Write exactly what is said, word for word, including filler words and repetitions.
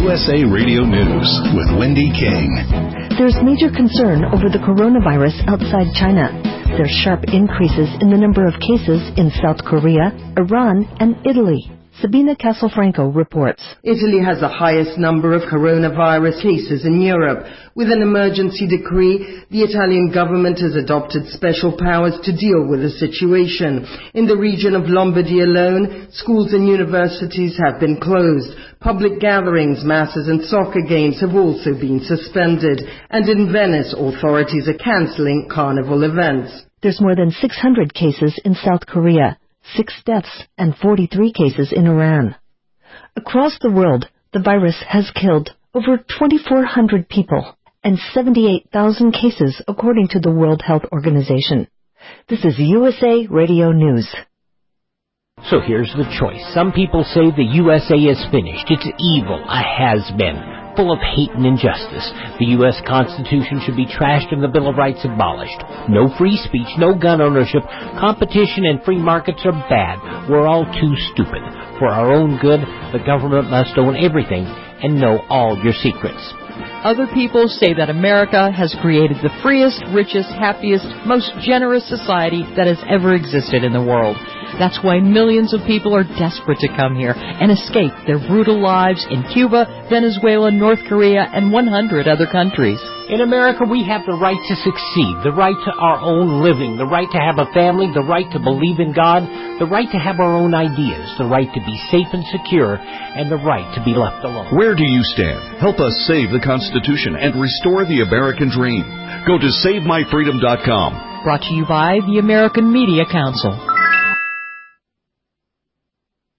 U S A Radio News with Wendy King. There's major concern over the coronavirus outside China. There's sharp increases in the number of cases in South Korea, Iran, and Italy. Sabina Castelfranco reports. Italy has the highest number of coronavirus cases in Europe. With an emergency decree, the Italian government has adopted special powers to deal with the situation. In the region of Lombardy alone, schools and universities have been closed. Public gatherings, masses and soccer games have also been suspended. And in Venice, authorities are cancelling carnival events. There's more than six hundred cases in South Korea, six deaths, and forty-three cases in Iran. Across the world, the virus has killed over twenty-four hundred people and seventy-eight thousand cases, according to the World Health Organization. This is U S A Radio News. So here's the choice. Some people say the U S A is finished. It's evil, a has-been, full of hate and injustice. The U S Constitution should be trashed and the Bill of Rights abolished. No free speech, no gun ownership. Competition and free markets are bad. We're all too stupid. For our own good, the government must own everything and know all your secrets. Other people say that America has created the freest, richest, happiest, most generous society that has ever existed in the world. That's why millions of people are desperate to come here and escape their brutal lives in Cuba, Venezuela, North Korea, and one hundred other countries. In America, we have the right to succeed, the right to our own living, the right to have a family, the right to believe in God, the right to have our own ideas, the right to be safe and secure, and the right to be left alone. Where do you stand? Help us save the Constitution and restore the American dream. Go to save my freedom dot com. Brought to you by the American Media Council.